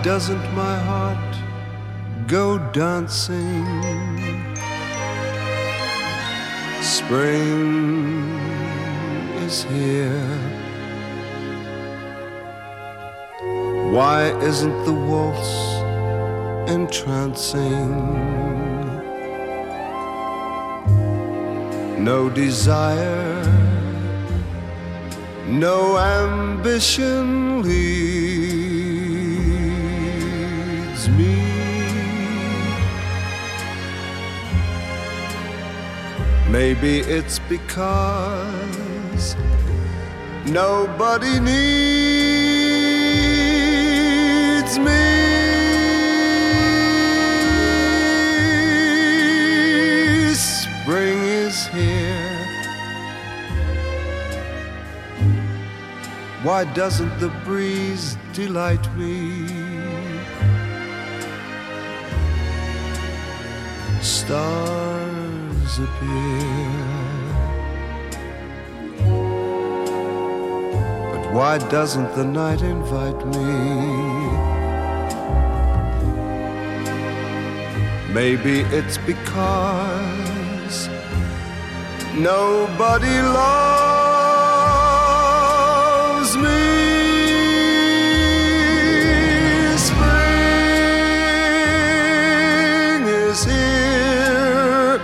doesn't my heart go dancing? Spring is here. Why isn't the waltz entrancing? No desire, no ambition leads me. Maybe it's because nobody needs me. Spring is here. Why doesn't the breeze delight me? Stars appear, but why doesn't the night invite me? Maybe it's because nobody loves me. Spring is here,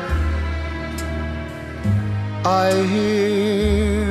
I hear.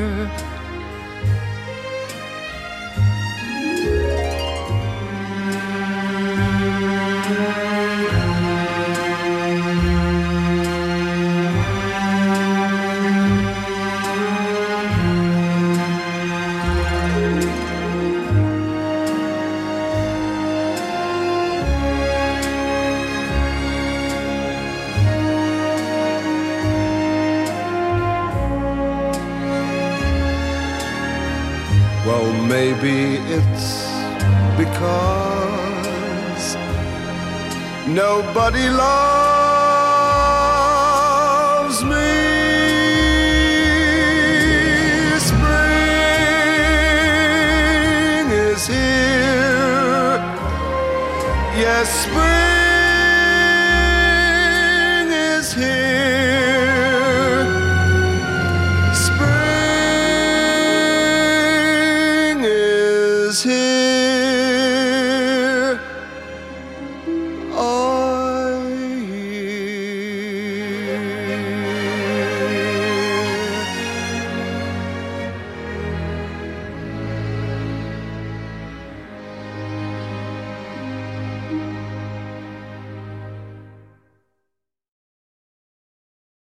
Well, maybe it's because nobody loves me. Spring is here. Yes, spring is here. Spring is here. I hear.